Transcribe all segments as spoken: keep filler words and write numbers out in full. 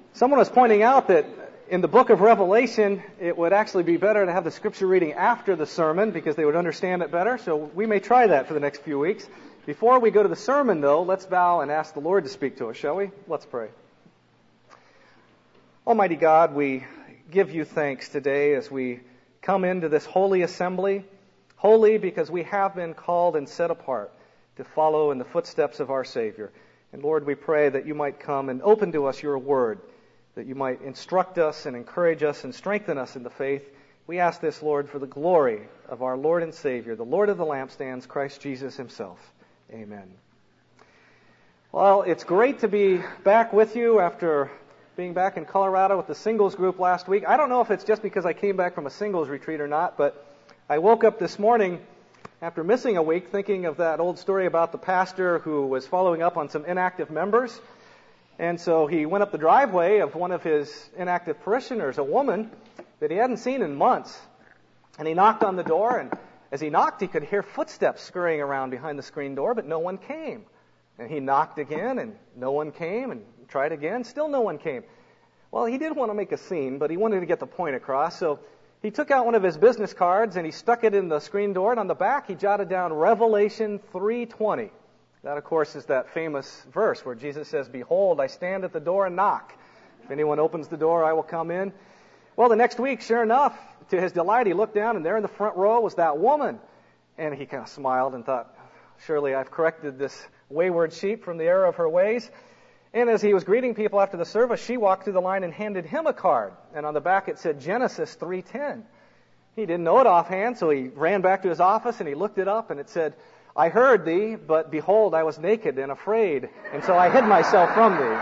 Someone was pointing out that in the book of Revelation, it would actually be better to have the scripture reading after the sermon because they would understand it better. So we may try that for the next few weeks. Before we go to the sermon, though, let's bow and ask the Lord to speak to us, shall we? Let's pray. Almighty God, we give you thanks today as we come into this holy assembly, holy because we have been called and set apart to follow in the footsteps of our Savior. And Lord, we pray that you might come and open to us your word, that you might instruct us and encourage us and strengthen us in the faith. We ask this, Lord, for the glory of our Lord and Savior, the Lord of the lampstands, Christ Jesus himself. Amen. Well, it's great to be back with you after being back in Colorado with the singles group last week. I don't know if it's just because I came back from a singles retreat or not, but I woke up this morning after missing a week thinking of that old story about the pastor who was following up on some inactive members. And so he went up the driveway of one of his inactive parishioners, a woman that he hadn't seen in months. And he knocked on the door, and as he knocked, he could hear footsteps scurrying around behind the screen door, but no one came. And he knocked again, and no one came, and tried again, still no one came. Well, he did want to make a scene, but he wanted to get the point across, so he took out one of his business cards, and he stuck it in the screen door, and on the back, he jotted down Revelation three twenty. That, of course, is that famous verse where Jesus says, "Behold, I stand at the door and knock. If anyone opens the door, I will come in." Well, the next week, sure enough, to his delight, he looked down, and there in the front row was that woman. And he kind of smiled and thought, surely I've corrected this wayward sheep from the error of her ways. And as he was greeting people after the service, she walked through the line and handed him a card. And on the back it said Genesis three ten. He didn't know it offhand, so he ran back to his office and he looked it up, and it said, "I heard thee, but behold, I was naked and afraid, and so I hid myself from thee."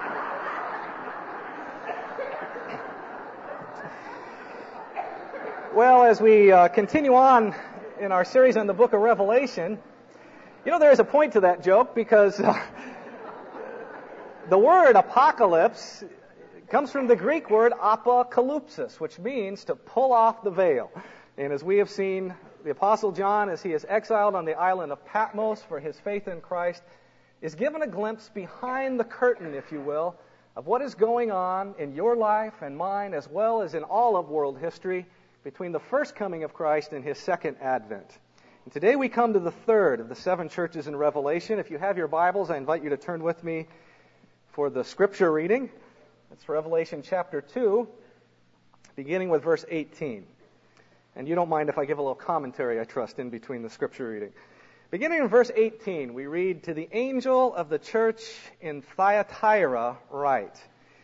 Well, as we uh, continue on in our series on the book of Revelation, you know, there is a point to that joke because uh, the word apocalypse comes from the Greek word apokalypsis, which means to pull off the veil. And as we have seen, the Apostle John, as he is exiled on the island of Patmos for his faith in Christ, is given a glimpse behind the curtain, if you will, of what is going on in your life and mine, as well as in all of world history, between the first coming of Christ and his second advent. And today we come to the third of the seven churches in Revelation. If you have your Bibles, I invite you to turn with me for the scripture reading. It's Revelation chapter two, beginning with verse eighteen. And you don't mind if I give a little commentary, I trust, in between the scripture reading. Beginning in verse eighteen, we read, "To the angel of the church in Thyatira write."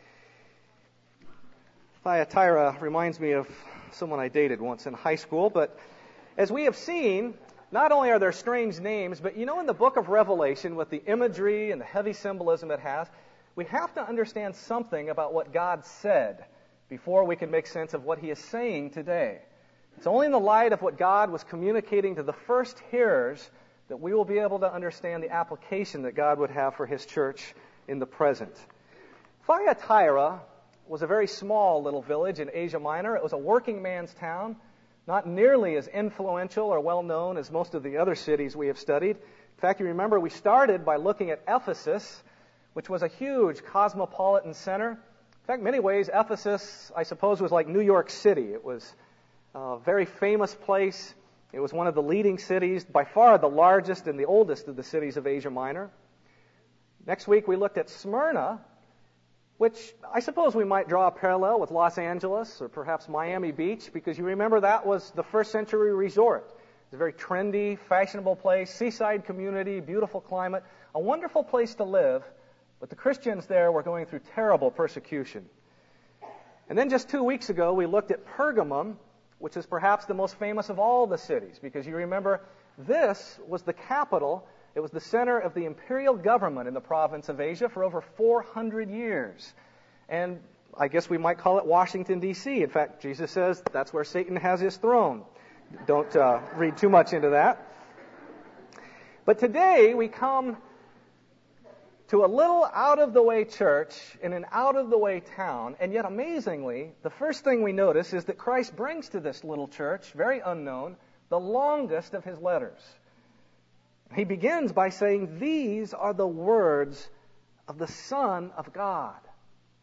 Thyatira reminds me of someone I dated once in high school, but as we have seen, not only are there strange names, but you know, in the book of Revelation, with the imagery and the heavy symbolism it has, we have to understand something about what God said before we can make sense of what he is saying today. It's only in the light of what God was communicating to the first hearers that we will be able to understand the application that God would have for his church in the present. Thyatira was a very small little village in Asia Minor. It was a working man's town, not nearly as influential or well known as most of the other cities we have studied. In fact, you remember we started by looking at Ephesus, which was a huge cosmopolitan center. In fact, in many ways, Ephesus, I suppose, was like New York City. It was a very famous place. It was one of the leading cities, by far the largest and the oldest of the cities of Asia Minor. Next week, we looked at Smyrna, which I suppose we might draw a parallel with Los Angeles or perhaps Miami Beach, because you remember that was the first century resort. It's a very trendy, fashionable place, seaside community, beautiful climate, a wonderful place to live, but the Christians there were going through terrible persecution. And then just two weeks ago, we looked at Pergamum, which is perhaps the most famous of all the cities, because you remember this was the capital. It was the center of the imperial government in the province of Asia for over four hundred years. And I guess we might call it Washington, D C In fact, Jesus says that's where Satan has his throne. Don't uh, read too much into that. But today we come to a little out-of-the-way church in an out-of-the-way town, and yet amazingly, the first thing we notice is that Christ brings to this little church, very unknown, the longest of his letters. He begins by saying, "These are the words of the Son of God."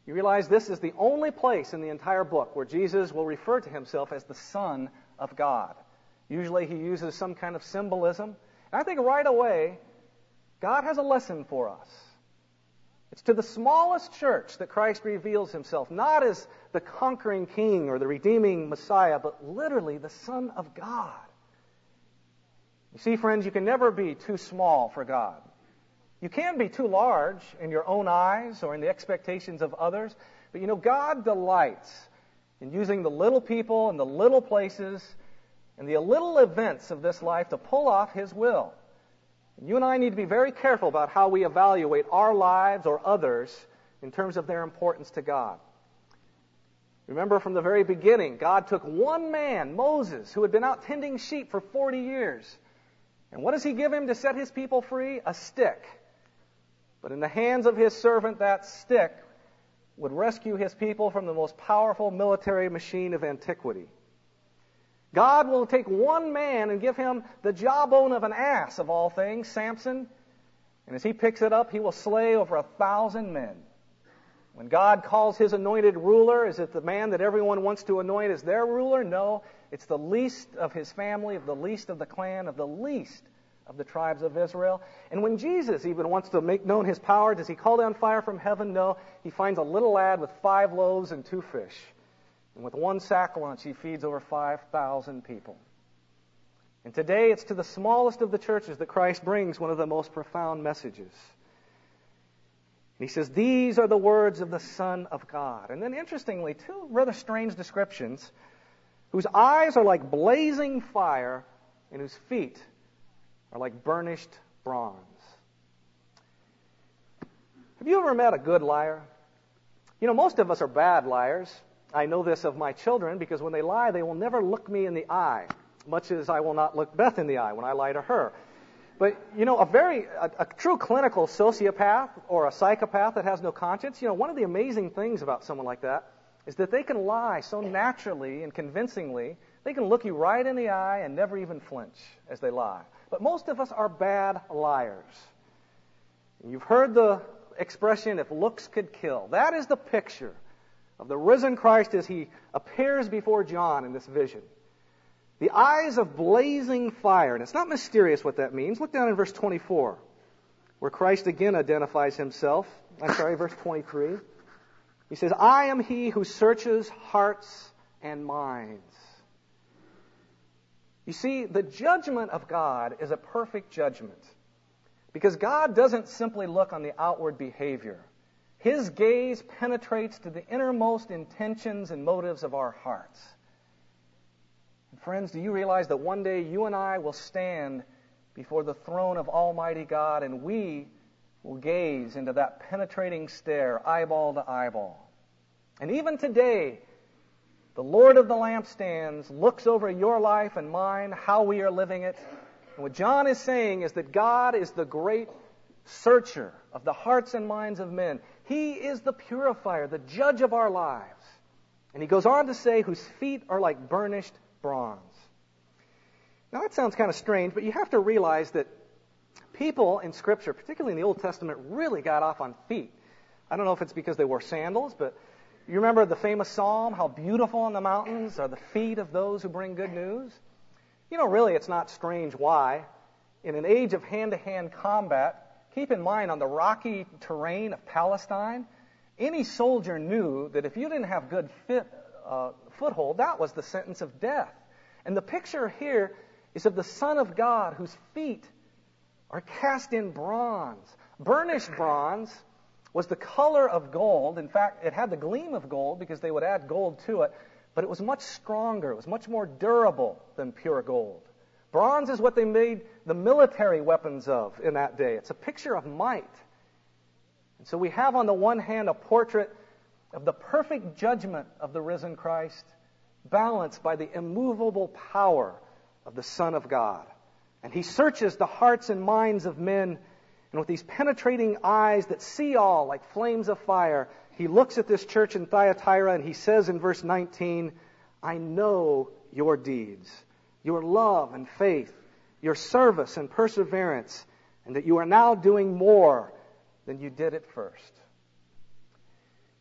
You realize this is the only place in the entire book where Jesus will refer to himself as the Son of God. Usually he uses some kind of symbolism. And I think right away, God has a lesson for us. It's to the smallest church that Christ reveals himself, not as the conquering king or the redeeming Messiah, but literally the Son of God. You see, friends, you can never be too small for God. You can be too large in your own eyes or in the expectations of others, but you know, God delights in using the little people and the little places and the little events of this life to pull off his will. And you and I need to be very careful about how we evaluate our lives or others in terms of their importance to God. Remember from the very beginning, God took one man, Moses, who had been out tending sheep for forty years. And what does he give him to set his people free? A stick. But in the hands of his servant, that stick would rescue his people from the most powerful military machine of antiquity. God will take one man and give him the jawbone of an ass, of all things, Samson. And as he picks it up, he will slay over a thousand men. When God calls his anointed ruler, is it the man that everyone wants to anoint as their ruler? No, it's the least of his family, of the least of the clan, of the least of the tribes of Israel. And when Jesus even wants to make known his power, does he call down fire from heaven? No, he finds a little lad with five loaves and two fish. And with one sack lunch, he feeds over five thousand people. And today, it's to the smallest of the churches that Christ brings one of the most profound messages. And he says, these are the words of the Son of God. And then, interestingly, two rather strange descriptions, whose eyes are like blazing fire and whose feet are like burnished bronze. Have you ever met a good liar? You know, most of us are bad liars. I know this of my children because when they lie, they will never look me in the eye, much as I will not look Beth in the eye when I lie to her. But, you know, a very, a, a true clinical sociopath or a psychopath that has no conscience, you know, one of the amazing things about someone like that is that they can lie so naturally and convincingly, they can look you right in the eye and never even flinch as they lie. But most of us are bad liars. You've heard the expression, if looks could kill. That is the picture of the risen Christ as he appears before John in this vision. The eyes of blazing fire. And it's not mysterious what that means. Look down in verse twenty-four, where Christ again identifies himself. I'm sorry, verse twenty-three. He says, I am he who searches hearts and minds. You see, the judgment of God is a perfect judgment. Because God doesn't simply look on the outward behavior. His gaze penetrates to the innermost intentions and motives of our hearts. And friends, do you realize that one day you and I will stand before the throne of Almighty God and we will gaze into that penetrating stare, eyeball to eyeball. And even today, the Lord of the lampstands looks over your life and mine, how we are living it. And what John is saying is that God is the great searcher of the hearts and minds of men. He is the purifier, the judge of our lives. And he goes on to say, whose feet are like burnished bronze. Now that sounds kind of strange, but you have to realize that people in Scripture, particularly in the Old Testament, really got off on feet. I don't know if it's because they wore sandals, but you remember the famous psalm, how beautiful on the mountains are the feet of those who bring good news? You know, really, it's not strange why. In an age of hand-to-hand combat, keep in mind, on the rocky terrain of Palestine, any soldier knew that if you didn't have good fit, uh, foothold, that was the sentence of death. And the picture here is of the Son of God whose feet are cast in bronze. Burnished bronze was the color of gold. In fact, it had the gleam of gold because they would add gold to it, but it was much stronger. It was much more durable than pure gold. Bronze is what they made the military weapons of in that day. It's a picture of might. And so we have on the one hand a portrait of the perfect judgment of the risen Christ, balanced by the immovable power of the Son of God. And he searches the hearts and minds of men, and with these penetrating eyes that see all like flames of fire, he looks at this church in Thyatira and he says in verse nineteen, I know your deeds, your love and faith, your service and perseverance, and that you are now doing more than you did at first.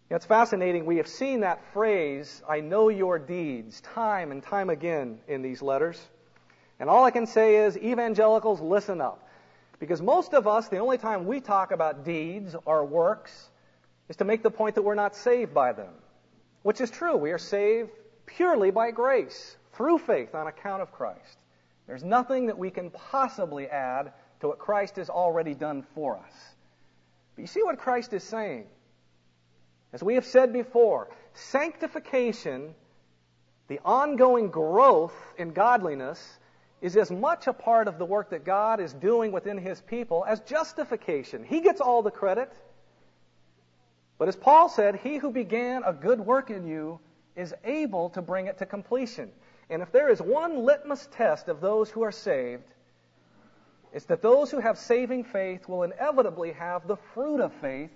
know, it's fascinating. We have seen that phrase, I know your deeds, time and time again in these letters. And all I can say is, evangelicals, listen up. Because most of us, the only time we talk about deeds or works is to make the point that we're not saved by them. Which is true. We are saved purely by grace, through faith on account of Christ. There's nothing that we can possibly add to what Christ has already done for us. But you see what Christ is saying? As we have said before, sanctification, the ongoing growth in godliness, is as much a part of the work that God is doing within His people as justification. He gets all the credit. But as Paul said, he who began a good work in you is able to bring it to completion. And if there is one litmus test of those who are saved, it's that those who have saving faith will inevitably have the fruit of faith,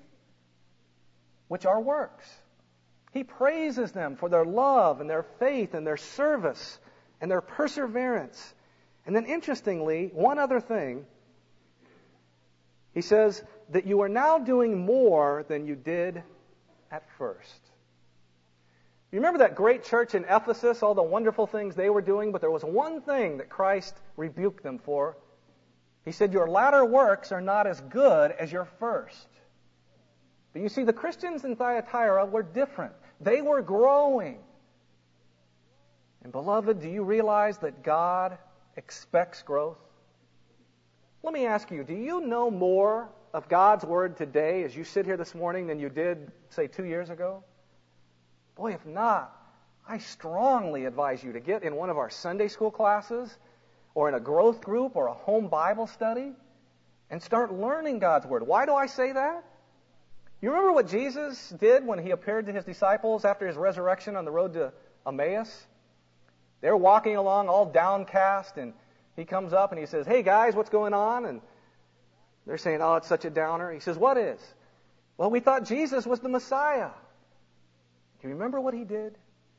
which are works. He praises them for their love and their faith and their service and their perseverance. And then interestingly, one other thing, he says that you are now doing more than you did at first. You remember that great church in Ephesus, all the wonderful things they were doing, but there was one thing that Christ rebuked them for. He said, your latter works are not as good as your first. But you see, the Christians in Thyatira were different. They were growing. And beloved, do you realize that God expects growth? Let me ask you, do you know more of God's Word today as you sit here this morning than you did, say, two years ago? Boy, if not, I strongly advise you to get in one of our Sunday school classes or in a growth group or a home Bible study and start learning God's Word. Why do I say that? You remember what Jesus did when He appeared to His disciples after His resurrection on the road to Emmaus? They were walking along all downcast, and He comes up and He says, hey guys, what's going on? And they're saying, oh, it's such a downer. He says, what is? Well, we thought Jesus was the Messiah. Do you remember what He did?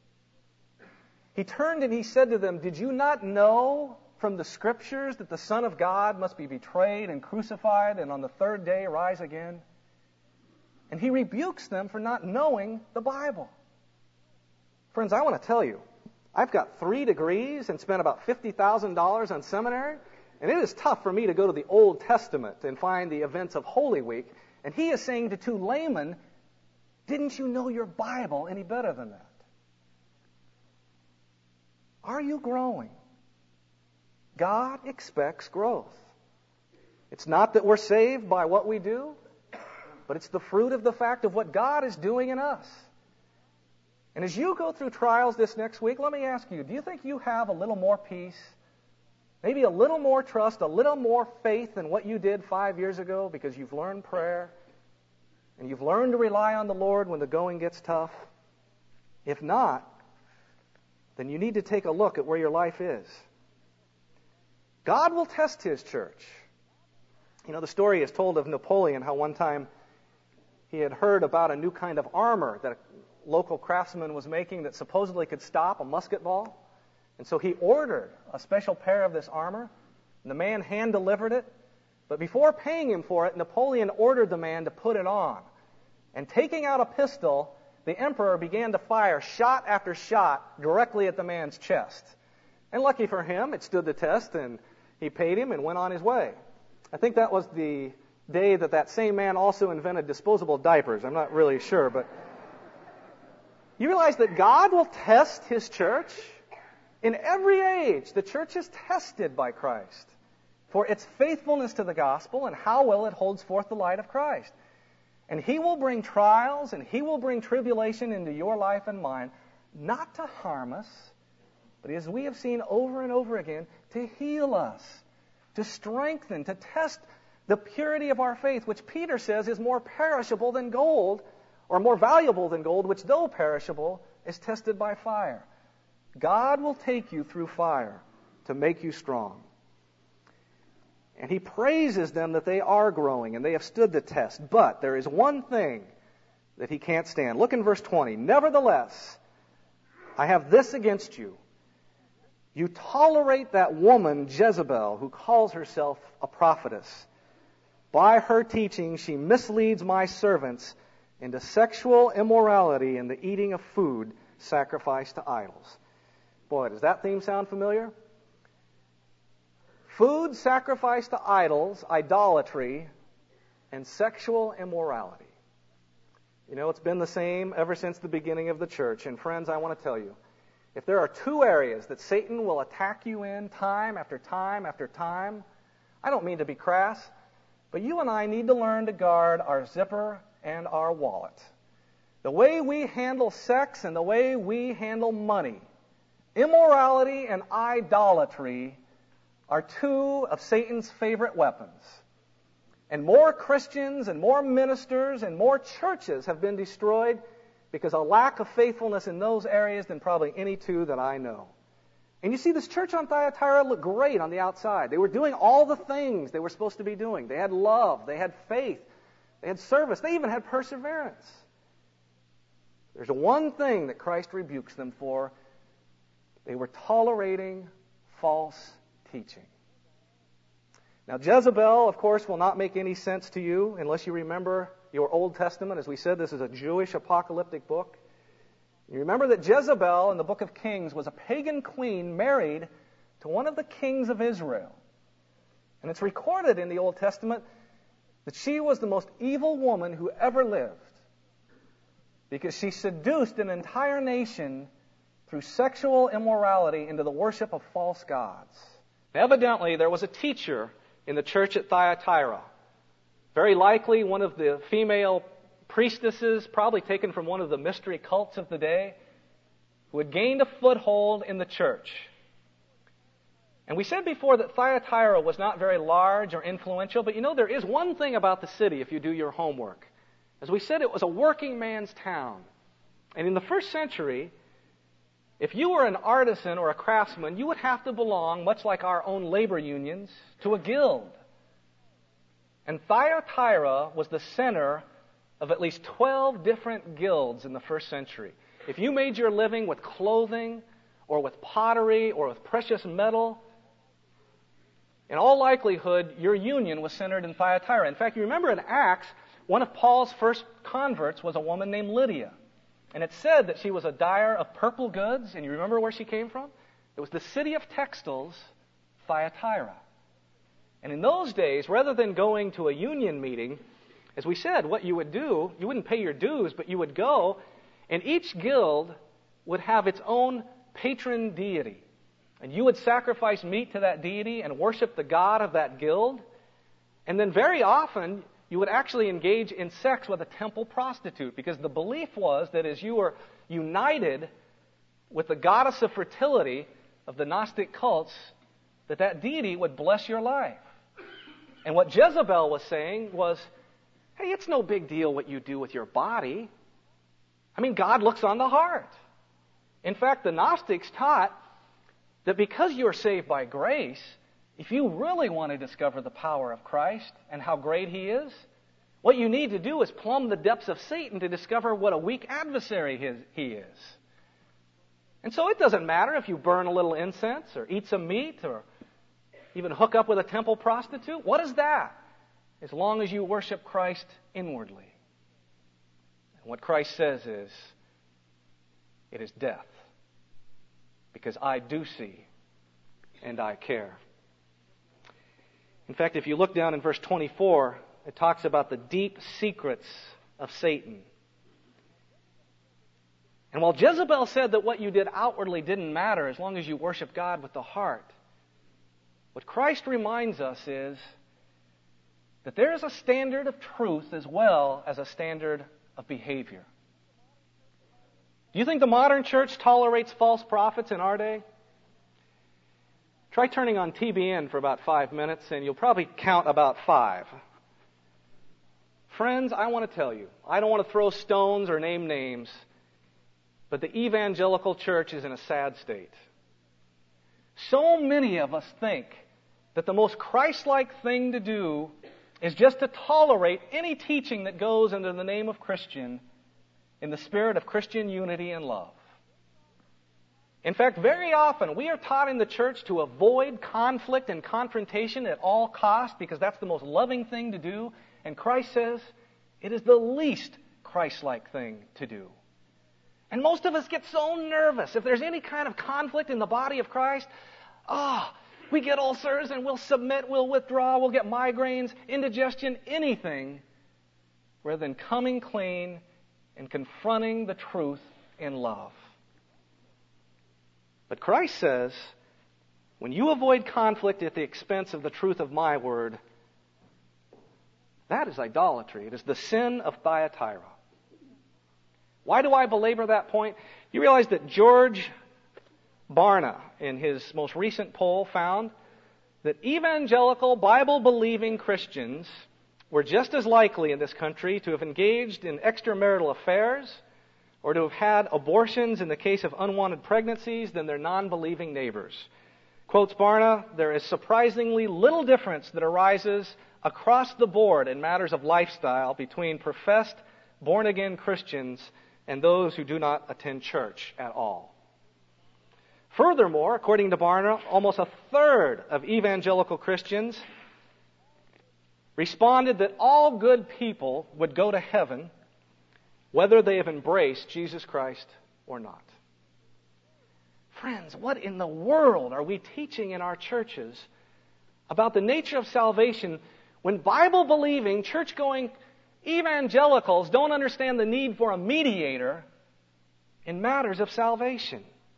He turned and He said to them, did you not know from the Scriptures that the Son of God must be betrayed and crucified and on the third day rise again? And He rebukes them for not knowing the Bible. Friends, I want to tell you, I've got three degrees and spent about fifty thousand dollars on seminary, and it is tough for me to go to the Old Testament and find the events of Holy Week. And He is saying to two laymen, didn't you know your Bible any better than that? Are you growing? God expects growth. It's not that we're saved by what we do, but it's the fruit of the fact of what God is doing in us. And as you go through trials this next week, let me ask you, do you think you have a little more peace, maybe a little more trust, a little more faith than what you did five years ago because you've learned prayer and you've learned to rely on the Lord when the going gets tough? If not, then you need to take a look at where your life is. God will test His church. You know, the story is told of Napoleon, how one time he had heard about a new kind of armor that a local craftsman was making that supposedly could stop a musket ball. And so he ordered a special pair of this armor, and the man hand-delivered it. But before paying him for it, Napoleon ordered the man to put it on. And taking out a pistol, the emperor began to fire shot after shot directly at the man's chest. And lucky for him, it stood the test, and he paid him and went on his way. I think that was the day that that same man also invented disposable diapers. I'm not really sure, but you realize that God will test His church? In every age, the church is tested by Christ for its faithfulness to the gospel and how well it holds forth the light of Christ. And He will bring trials and He will bring tribulation into your life and mine, not to harm us, but as we have seen over and over again, to heal us, to strengthen, to test the purity of our faith, which Peter says is more perishable than gold, or more valuable than gold, which though perishable, is tested by fire. God will take you through fire to make you strong. And He praises them that they are growing and they have stood the test. But there is one thing that He can't stand. Look in verse twenty. Nevertheless, I have this against you. You tolerate that woman Jezebel, who calls herself a prophetess. By her teaching she misleads my servants into sexual immorality and the eating of food sacrificed to idols. Boy, does that theme sound familiar? Food sacrificed to idols, idolatry, and sexual immorality. You know, it's been the same ever since the beginning of the church. And friends, I want to tell you, if there are two areas that Satan will attack you in time after time after time, I don't mean to be crass, but you and I need to learn to guard our zipper and our wallet. The way we handle sex and the way we handle money, immorality and idolatry are two of Satan's favorite weapons. And more Christians and more ministers and more churches have been destroyed because of lack of faithfulness in those areas than probably any two that I know. And you see, this church on Thyatira looked great on the outside. They were doing all the things they were supposed to be doing. They had love. They had faith. They had service. They even had perseverance. There's one thing that Christ rebukes them for. They were tolerating false teaching. Now, Jezebel, of course, will not make any sense to you unless you remember your Old Testament. As we said, this is a Jewish apocalyptic book. You remember that Jezebel in the book of Kings was a pagan queen married to one of the kings of Israel. And it's recorded in the Old Testament that she was the most evil woman who ever lived because she seduced an entire nation through sexual immorality into the worship of false gods. Evidently, there was a teacher in the church at Thyatira. Very likely one of the female priestesses, probably taken from one of the mystery cults of the day, who had gained a foothold in the church. And we said before that Thyatira was not very large or influential, but you know, there is one thing about the city if you do your homework. As we said, it was a working man's town. And in the first century, if you were an artisan or a craftsman, you would have to belong, much like our own labor unions, to a guild. And Thyatira was the center of at least twelve different guilds in the first century. If you made your living with clothing or with pottery or with precious metal, in all likelihood, your union was centered in Thyatira. In fact, you remember in Acts, one of Paul's first converts was a woman named Lydia. And it said that she was a dyer of purple goods. And you remember where she came from? It was the city of textiles, Thyatira. And in those days, rather than going to a union meeting, as we said, what you would do, you wouldn't pay your dues, but you would go, and each guild would have its own patron deity. And you would sacrifice meat to that deity and worship the god of that guild. And then very often, you would actually engage in sex with a temple prostitute, because the belief was that as you were united with the goddess of fertility of the Gnostic cults, that that deity would bless your life. And what Jezebel was saying was, hey, it's no big deal what you do with your body. I mean, God looks on the heart. In fact, the Gnostics taught that because you are saved by grace, if you really want to discover the power of Christ and how great He is, what you need to do is plumb the depths of Satan to discover what a weak adversary he is. And so it doesn't matter if you burn a little incense or eat some meat or even hook up with a temple prostitute. What is that? As long as you worship Christ inwardly. And what Christ says is, it is death. Because I do see and I care. In fact, if you look down in verse twenty-four, it talks about the deep secrets of Satan. And while Jezebel said that what you did outwardly didn't matter as long as you worship God with the heart, what Christ reminds us is that there is a standard of truth as well as a standard of behavior. Do you think the modern church tolerates false prophets in our day? Try turning on T B N for about five minutes and you'll probably count about five. Friends, I want to tell you, I don't want to throw stones or name names, but the evangelical church is in a sad state. So many of us think that the most Christ-like thing to do is just to tolerate any teaching that goes under the name of Christian in the spirit of Christian unity and love. In fact, very often we are taught in the church to avoid conflict and confrontation at all costs because that's the most loving thing to do. And Christ says it is the least Christ-like thing to do. And most of us get so nervous. If there's any kind of conflict in the body of Christ, ah, oh, we get ulcers and we'll submit, we'll withdraw, we'll get migraines, indigestion, anything, rather than coming clean and confronting the truth in love. But Christ says, when you avoid conflict at the expense of the truth of my word, that is idolatry. It is the sin of Thyatira. Why do I belabor that point? You realize that George Barna, in his most recent poll, found that evangelical, Bible-believing Christians were just as likely in this country to have engaged in extramarital affairs or to have had abortions in the case of unwanted pregnancies than their non-believing neighbors. Quotes Barna, there is surprisingly little difference that arises across the board in matters of lifestyle between professed born-again Christians and those who do not attend church at all. Furthermore, according to Barna, almost a third of evangelical Christians responded that all good people would go to heaven whether they have embraced Jesus Christ or not. Friends, what in the world are we teaching in our churches about the nature of salvation when Bible-believing, church-going evangelicals don't understand the need for a mediator in matters of salvation?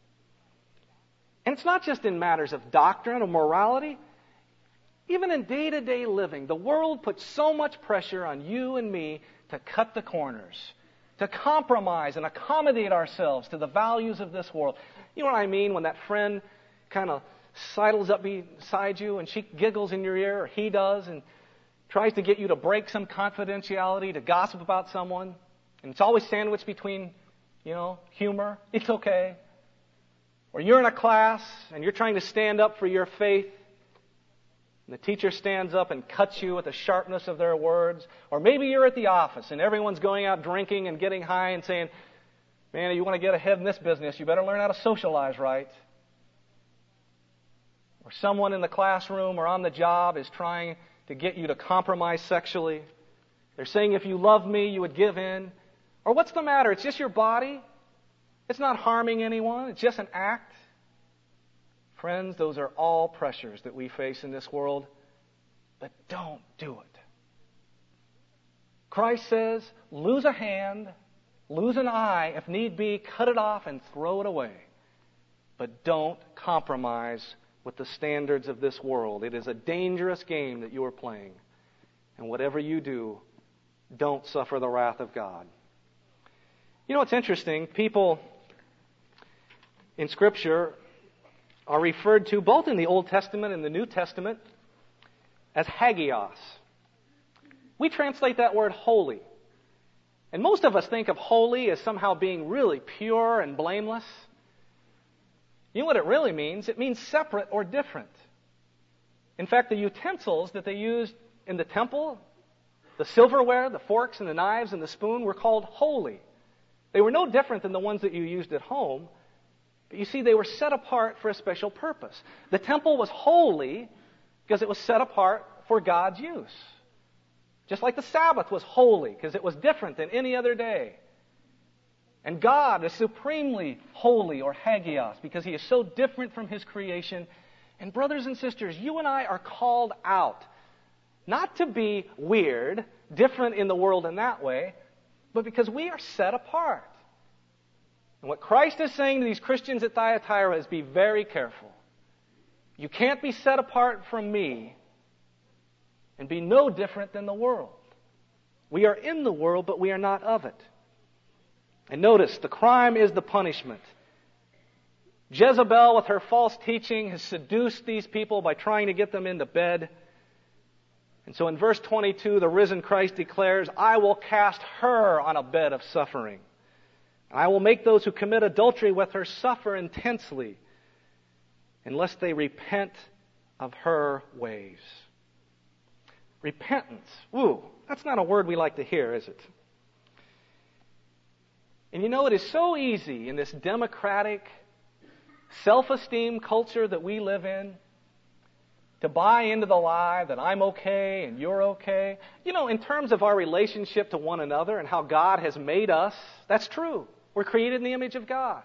And it's not just in matters of doctrine or morality. Even in day-to-day living, the world puts so much pressure on you and me to cut the corners, to compromise and accommodate ourselves to the values of this world. You know what I mean when that friend kind of sidles up beside you and she giggles in your ear, or he does, and tries to get you to break some confidentiality, to gossip about someone, and it's always sandwiched between, you know, humor. It's okay. Or you're in a class and you're trying to stand up for your faith, and the teacher stands up and cuts you with the sharpness of their words. Or maybe you're at the office and everyone's going out drinking and getting high and saying, man, you want to get ahead in this business, you better learn how to socialize right. Or someone in the classroom or on the job is trying to get you to compromise sexually. They're saying, if you love me, you would give in. Or what's the matter? It's just your body. It's not harming anyone. It's just an act. Friends, those are all pressures that we face in this world. But don't do it. Christ says, lose a hand, lose an eye, if need be, cut it off and throw it away. But don't compromise with the standards of this world. It is a dangerous game that you are playing. And whatever you do, don't suffer the wrath of God. You know what's interesting? People in Scripture are referred to both in the Old Testament and the New Testament as hagios. We translate that word holy. And most of us think of holy as somehow being really pure and blameless. You know what it really means? It means separate or different. In fact, the utensils that they used in the temple, the silverware, the forks and the knives and the spoon, were called holy. They were no different than the ones that you used at home. But you see, they were set apart for a special purpose. The temple was holy because it was set apart for God's use. Just like the Sabbath was holy because it was different than any other day. And God is supremely holy, or hagios, because He is so different from His creation. And brothers and sisters, you and I are called out not to be weird, different in the world in that way, but because we are set apart. And what Christ is saying to these Christians at Thyatira is, be very careful. You can't be set apart from me and be no different than the world. We are in the world, but we are not of it. And notice, the crime is the punishment. Jezebel, with her false teaching, has seduced these people by trying to get them into bed. And so in verse twenty-two, the risen Christ declares, I will cast her on a bed of suffering. I will make those who commit adultery with her suffer intensely unless they repent of her ways. Repentance. Ooh, that's not a word we like to hear, is it? And you know, it is so easy in this democratic, self-esteem culture that we live in to buy into the lie that I'm okay and you're okay. You know, in terms of our relationship to one another and how God has made us, that's true. We're created in the image of God.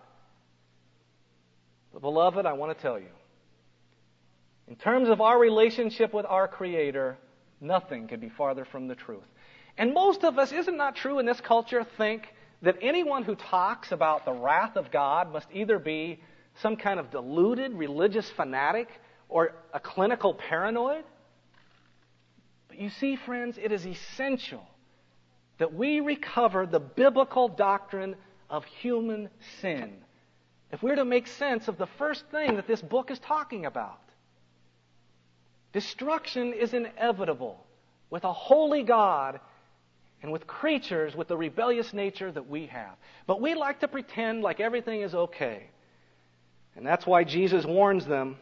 But beloved, I want to tell you, in terms of our relationship with our Creator, nothing could be farther from the truth. And most of us, isn't that true in this culture, think that anyone who talks about the wrath of God must either be some kind of deluded religious fanatic or a clinical paranoid? But you see, friends, it is essential that we recover the biblical doctrine of human sin if we're to make sense of the first thing that this book is talking about. Destruction is inevitable with a holy God and with creatures with the rebellious nature that we have. But we like to pretend like everything is okay. And that's why Jesus warns them,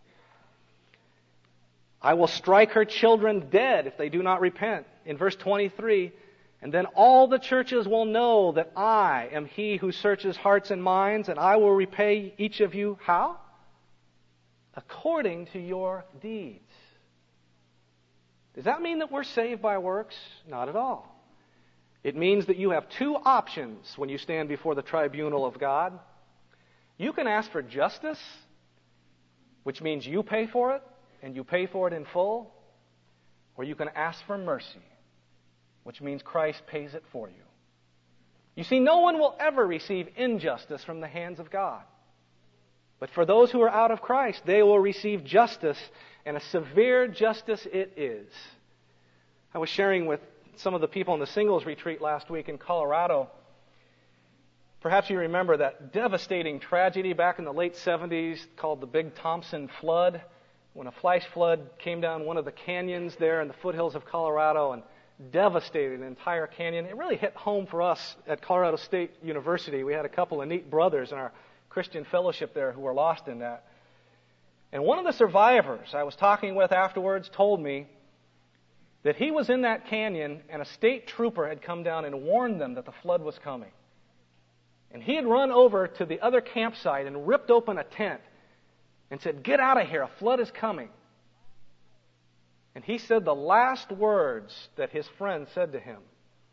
I will strike her children dead if they do not repent. In verse twenty-three, and then all the churches will know that I am He who searches hearts and minds, and I will repay each of you, how? According to your deeds. Does that mean that we're saved by works? Not at all. It means that you have two options when you stand before the tribunal of God. You can ask for justice, which means you pay for it, and you pay for it in full, or you can ask for mercy, which means Christ pays it for you. You see, no one will ever receive injustice from the hands of God. But for those who are out of Christ, they will receive justice, and a severe justice it is. I was sharing with some of the people in the singles retreat last week in Colorado. Perhaps you remember that devastating tragedy back in the late seventies called the Big Thompson Flood, when a flash flood came down one of the canyons there in the foothills of Colorado and devastated the entire canyon. It really hit home for us at Colorado State University. We had a couple of neat brothers in our Christian fellowship there who were lost in that. And one of the survivors I was talking with afterwards told me that he was in that canyon and a state trooper had come down and warned them that the flood was coming. And he had run over to the other campsite and ripped open a tent and said, "Get out of here, a flood is coming." And he said the last words that his friend said to him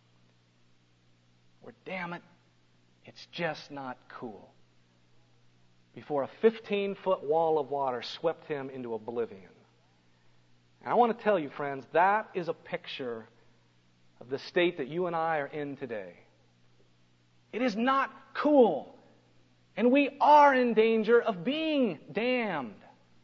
were, "Damn it, it's just not cool," before a fifteen-foot wall of water swept him into oblivion. And I want to tell you, friends, that is a picture of the state that you and I are in today. It is not cool. And we are in danger of being damned.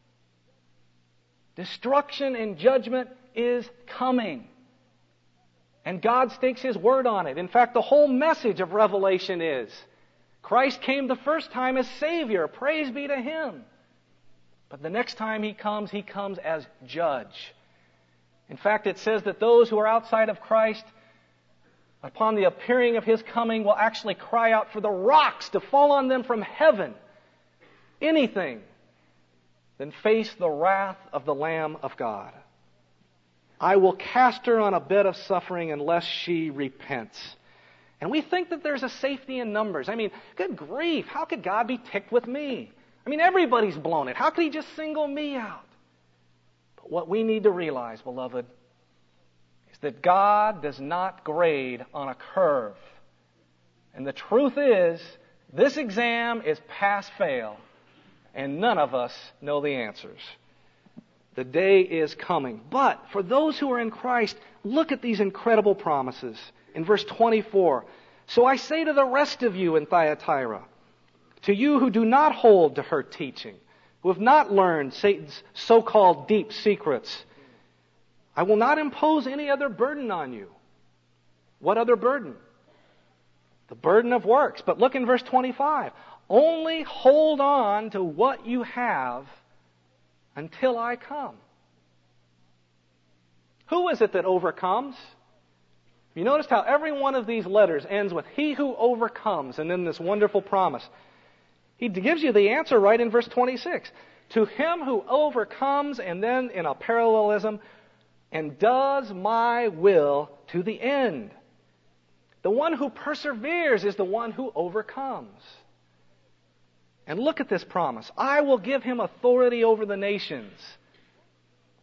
Destruction and judgment is coming. And God stakes His word on it. In fact, the whole message of Revelation is, Christ came the first time as Savior. Praise be to Him. But the next time He comes, He comes as judge. In fact, it says that those who are outside of Christ, upon the appearing of His coming, will actually cry out for the rocks to fall on them from heaven. Anything than face the wrath of the Lamb of God. I will cast her on a bed of suffering unless she repents. And we think that there's a safety in numbers. I mean, good grief, how could God be ticked with me? I mean, everybody's blown it. How could He just single me out? But what we need to realize, beloved, is that God does not grade on a curve. And the truth is, this exam is pass-fail, and none of us know the answers. The day is coming. But for those who are in Christ, look at these incredible promises. In verse twenty-four, so I say to the rest of you in Thyatira, to you who do not hold to her teaching, who have not learned Satan's so-called deep secrets, I will not impose any other burden on you. What other burden? The burden of works. But look in verse twenty-five. Only hold on to what you have until I come. Who is it that overcomes? You noticed how every one of these letters ends with he who overcomes, and then this wonderful promise. He gives you the answer right in verse twenty-six. To him who overcomes, and then in a parallelism, and does my will to the end. The one who perseveres is the one who overcomes. And look at this promise. I will give him authority over the nations.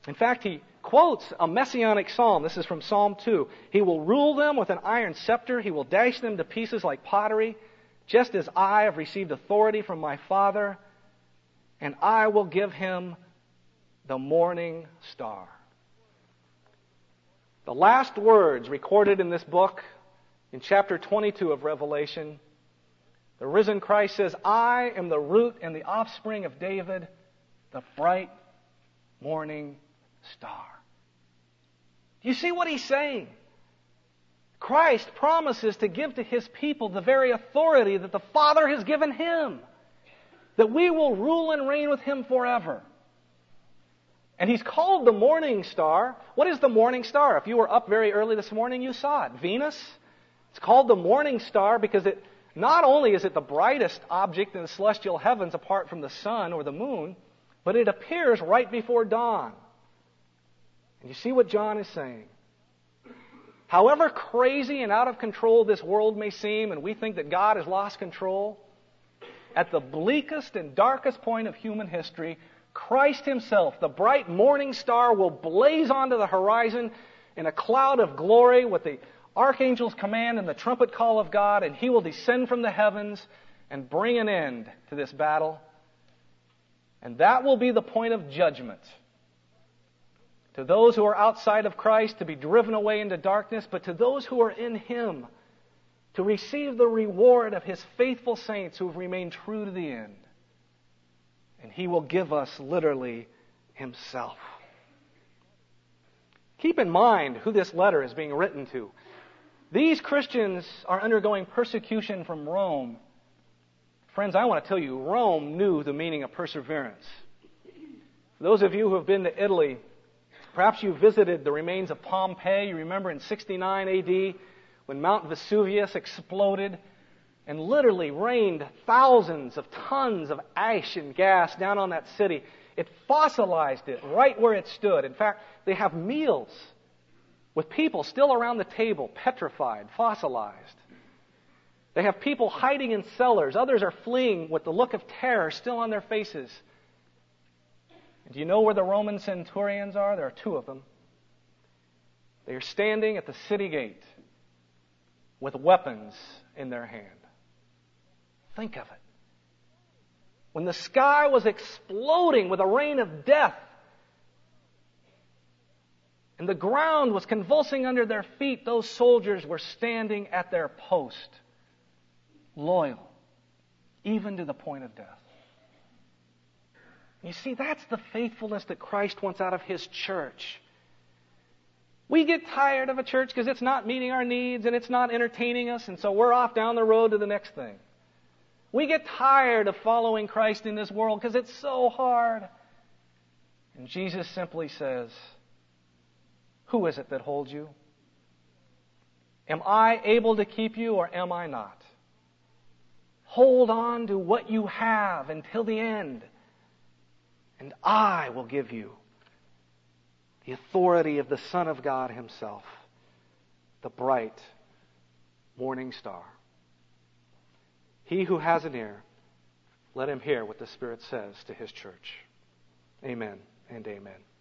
In fact, he quotes a messianic psalm. This is from Psalm two. He will rule them with an iron scepter. He will dash them to pieces like pottery, just as I have received authority from my Father, and I will give him the morning star. The last words recorded in this book, in chapter twenty-two of Revelation, the risen Christ says, I am the root and the offspring of David, the bright morning star. Do you see what he's saying? Christ promises to give to his people the very authority that the Father has given him, that we will rule and reign with him forever. And he's called the morning star. What is the morning star? If you were up very early this morning, you saw it. Venus. It's called the morning star because it not only is it the brightest object in the celestial heavens apart from the sun or the moon, but it appears right before dawn. And you see what John is saying. However crazy and out of control this world may seem, and we think that God has lost control, at the bleakest and darkest point of human history, Christ himself, the bright morning star, will blaze onto the horizon in a cloud of glory with the archangel's command and the trumpet call of God, and he will descend from the heavens and bring an end to this battle. And that will be the point of judgment. To those who are outside of Christ, to be driven away into darkness, but to those who are in him, to receive the reward of his faithful saints who have remained true to the end. And he will give us literally himself. Keep in mind who this letter is being written to. These Christians are undergoing persecution from Rome. Friends, I want to tell you, Rome knew the meaning of perseverance. For those of you who have been to Italy, perhaps you visited the remains of Pompeii. You remember in sixty-nine A D when Mount Vesuvius exploded and literally rained thousands of tons of ash and gas down on that city. It fossilized it right where it stood. In fact, they have meals with people still around the table, petrified, fossilized. They have people hiding in cellars. Others are fleeing with the look of terror still on their faces. And do you know where the Roman centurions are? There are two of them. They are standing at the city gate with weapons in their hand. Think of it. When the sky was exploding with a rain of death, and the ground was convulsing under their feet, those soldiers were standing at their post, loyal, even to the point of death. You see, that's the faithfulness that Christ wants out of his church. We get tired of a church because it's not meeting our needs and it's not entertaining us, and so we're off down the road to the next thing. We get tired of following Christ in this world because it's so hard. And Jesus simply says, who is it that holds you? Am I able to keep you or am I not? Hold on to what you have until the end, and I will give you the authority of the Son of God himself, the bright morning star. He who has an ear, let him hear what the Spirit says to his church. Amen and amen.